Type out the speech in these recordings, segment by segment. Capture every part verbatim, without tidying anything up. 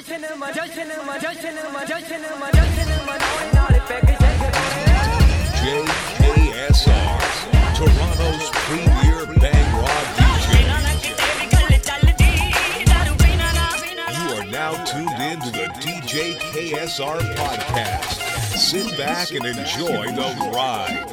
ਜਸ਼ਨ ਮਜਸ਼ਨ ਮਜਸ਼ਨ ਮਜਸ਼ਨ ਮਜਸ਼ਨ ਮਨਾਉਣ ਨਾਲ peg J K S R, Toronto's premier bang rock D J. You are now tuned in to the D J K S R podcast. Sit back and enjoy the ride.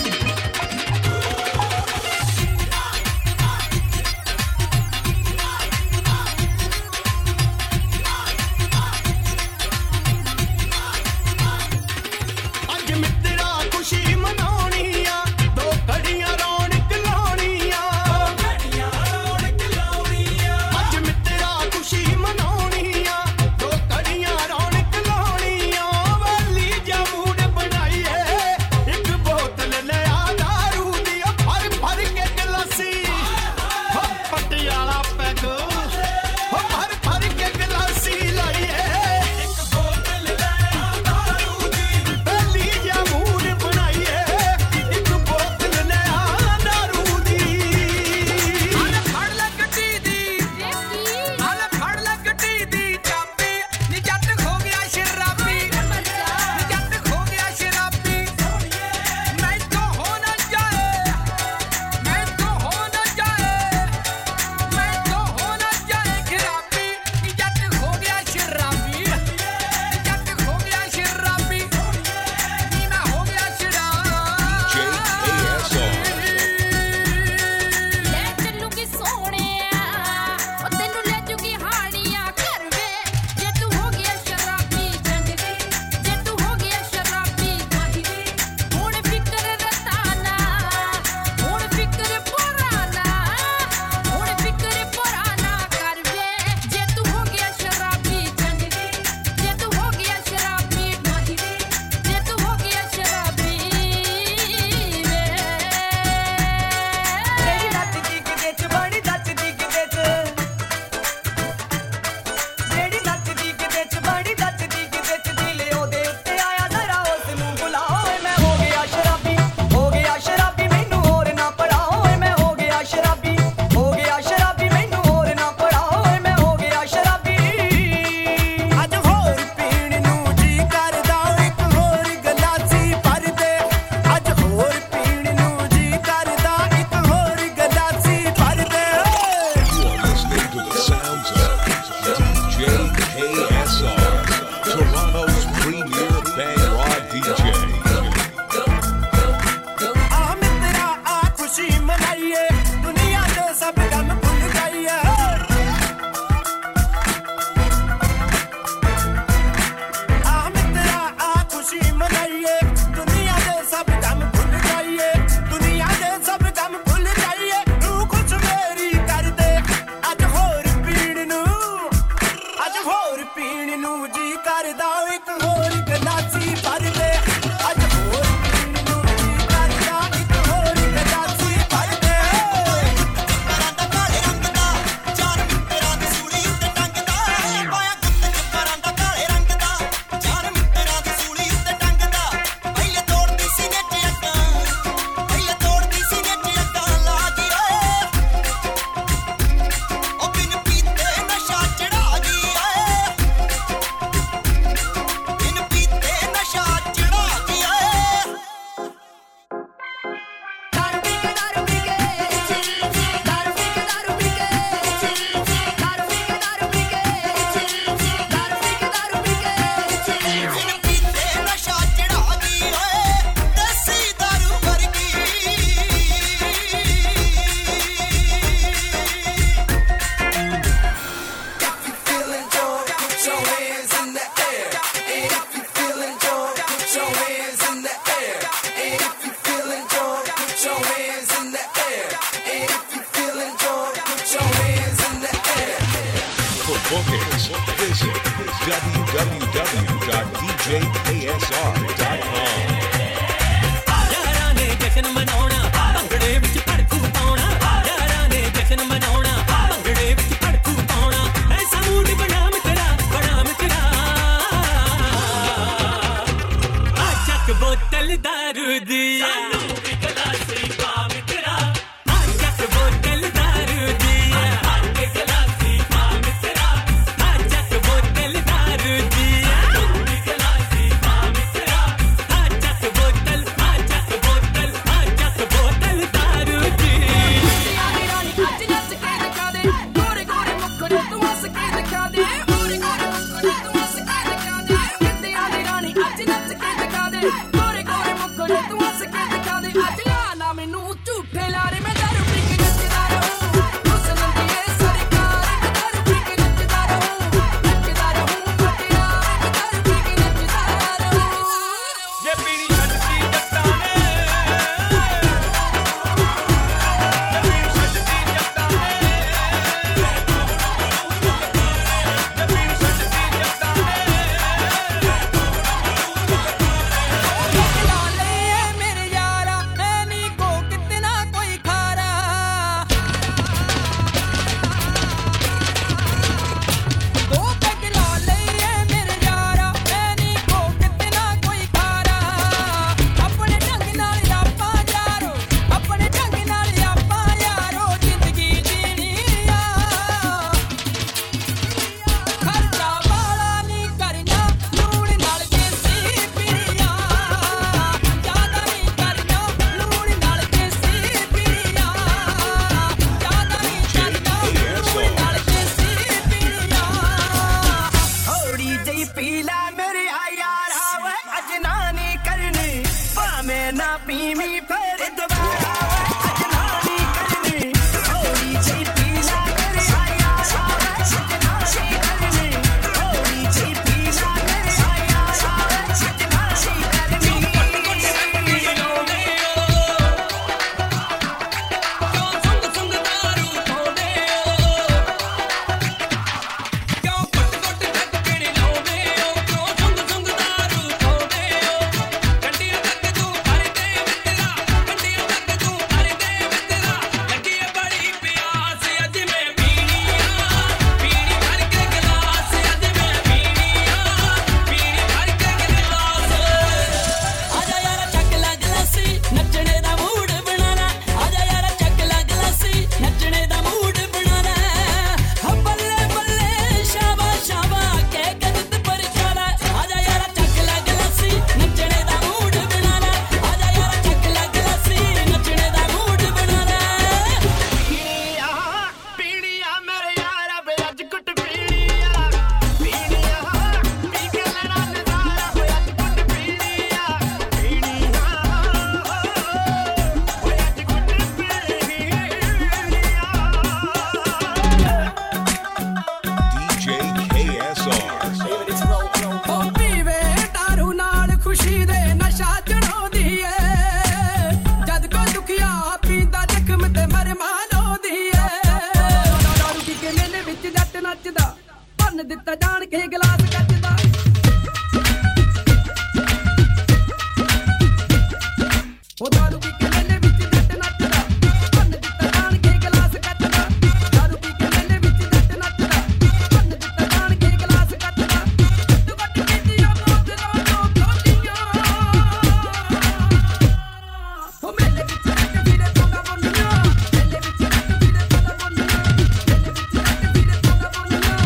Bookings, visit w w w dot d j k s r dot com. Tell ਪੀਵੀਂ ਫੇਰ ਦੁਬਾਰਾ ਅਜਨਾ ਨਹੀਂ ਕਰਨੀ ਥੋੜੀ ਜਿਹੀ ਪੀ ਲਾ ਮੇਰੇ ਆਇਆ ਸਾਵੇ ਸਜਣਾ ਨਹੀਂ ਕਰਨੀ ਥੋੜੀ ਜਿਹੀ ਪੀ ਲਾ ਮੇਰੇ ਆਇਆ ਸਾਵੇ ਸਜਣਾ ਨਹੀਂ ਕਰਨੀ ਦਿੱਤਾ ਜਾਣ ਕੇ ਗਲਾਸ ਕੱਚਦਾ ਉਹ ਦਾਰੂ ਪੀ ਕੇ ਮੇਲੇ ਵਿੱਚ ਜੱਟ ਨੱਚਦਾ ਭੰਨ ਦਿੱਤਾ ਜਾਣ ਕੇ ਗਲਾਸ ਕੱਚਦਾ ਦਾਰੂ ਪੀ ਕੇ ਮੇਲੇ ਵਿੱਚ ਜੱਟ ਨੱਚਦਾ ਭੰਨ ਦਿੱਤਾ ਜਾਣ ਕੇ ਗਲਾਸ ਕੱਚਦਾ ਤੂੰ ਵੱਟ ਪੀਤੀਆਂ ਬੋਤਲਾਂ ਤੋਂ ਖੋਲੀਆਂ ਉਹ ਮੇਲੇ ਵਿੱਚ ਜੱਟ ਵੀਰੇ ਤੋਗਾ ਬੋਲੀਆਂ ਮੇਲੇ ਵਿੱਚ ਜੱਟ ਵੀਰੇ ਤੋਗਾ ਬੋਲੀਆਂ ਮੇਲੇ ਵਿੱਚ ਜੱਟ ਵੀਰੇ ਤੋਗਾ ਬੋਲੀਆਂ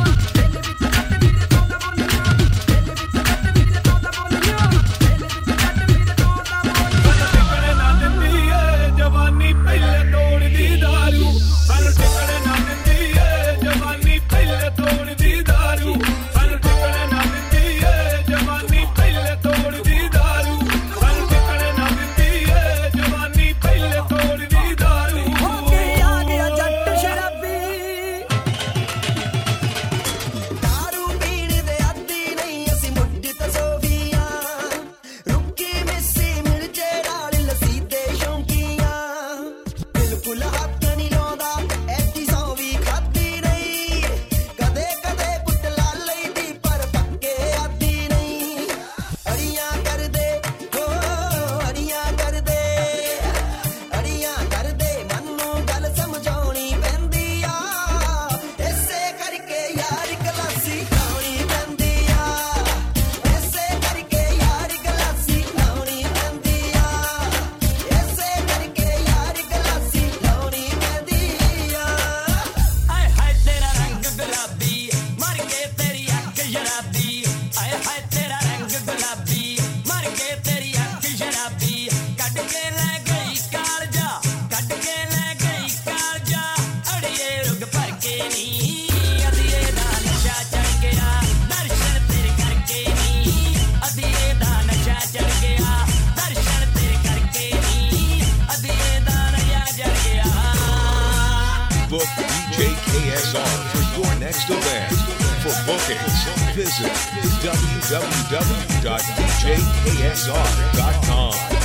Book D J K S R for your next event. For bookings, visit w w w dot d j k s r dot com.